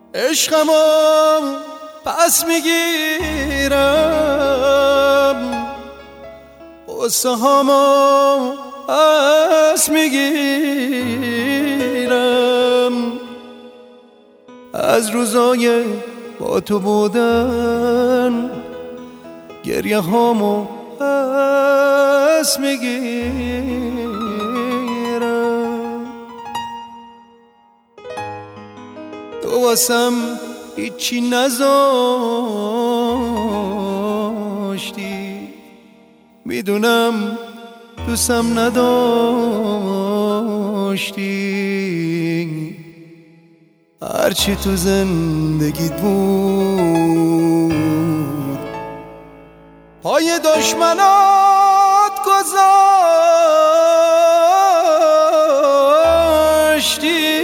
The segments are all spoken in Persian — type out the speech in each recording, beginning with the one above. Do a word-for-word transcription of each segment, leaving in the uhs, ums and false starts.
عشقمو پس میگیرم، قصه هامو پس میگیرم، از روزای با تو بودن گریه هامو پس میگیرم. تو واسم هیچی نذاشتی، میدونم دوستم نداشتی، هرچی تو زندگیت بود پای دشمنات گذاشتی.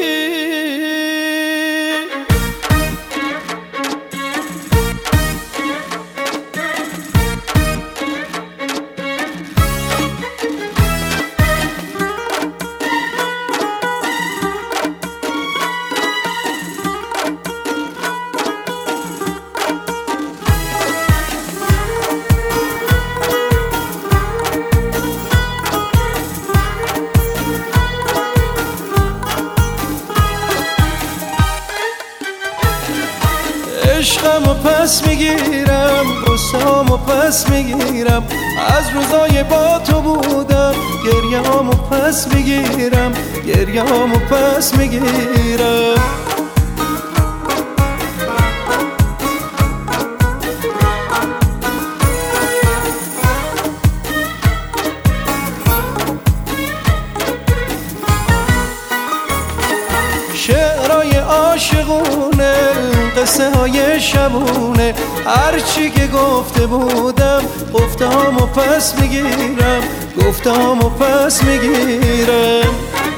عشقمو پس میگیرم، قصه‌هامو پس میگیرم، از روزای با تو بودم گریه‌هامو پس میگیرم، گریه‌هامو پس میگیرم. شعرهای عاشقونه، قصه های شبونه، هرچی که گفته بودم گفته‌هامو پس میگیرم، گفته‌هامو پس میگیرم.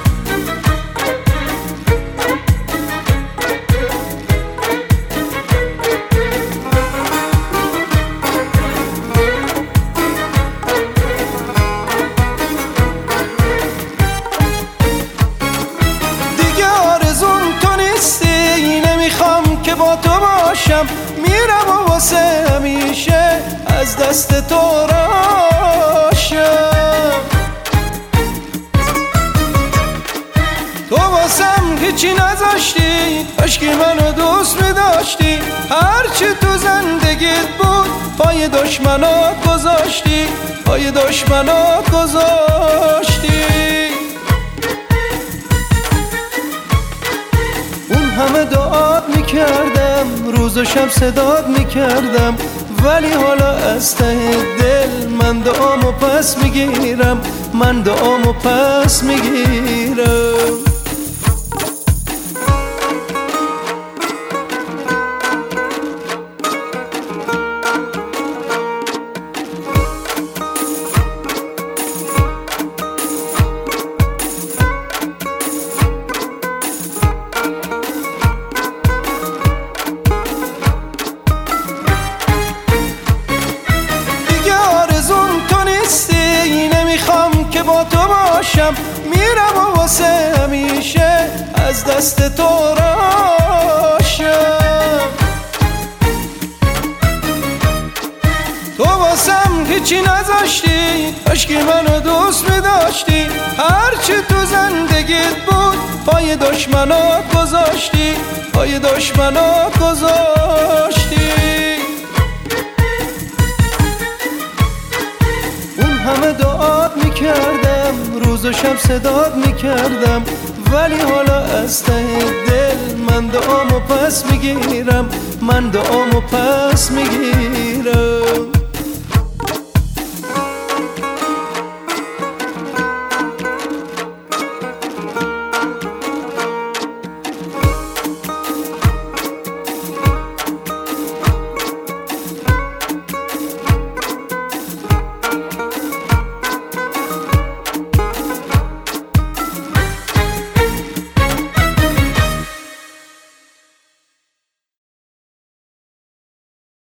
که با تو باشم میرم و واسه همیشه از دست تو راشم. تو واسم هیچی نذاشتی، کاشکی منو دوست میداشتی، هرچی تو زندگیت بود پای دشمنات گذاشتی، پای دشمنات گذاشتی. همه دعات میکردم، روز و شب صدات میکردم، ولی حالا از ته دل من دعامو پس میگیرم، من دعامو پس میگیرم. که با تو باشم میرم و واسه همیشه از دست تو راشم. تو واسم هیچی نذاشتی، کاشکی منو دوست میداشتی، هرچی تو زندگیت بود پای دشمنات گذاشتی، پای دشمنات گذاشتی. همه دعات میکردم، روز و شب صدات میکردم، ولی حالا از ته دل من دعامو پس میگیرم، من دعامو پس میگیرم.